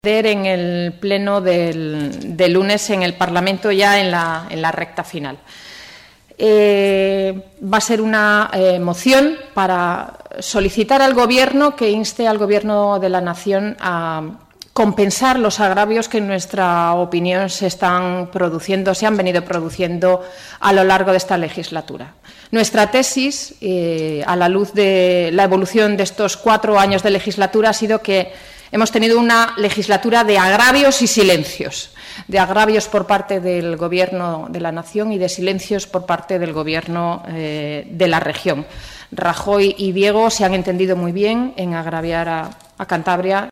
en el pleno del lunes en el Parlamento, ya en la recta final. Va a ser una moción para solicitar al Gobierno que inste al Gobierno de la Nación a compensar los agravios que en nuestra opinión se han venido produciendo a lo largo de esta legislatura. Nuestra tesis, a la luz de la evolución de estos 4 años de legislatura, ha sido que hemos tenido una legislatura de agravios y silencios, de agravios por parte del Gobierno de la Nación y de silencios por parte del Gobierno de la región. Rajoy y Diego se han entendido muy bien en agraviar a Cantabria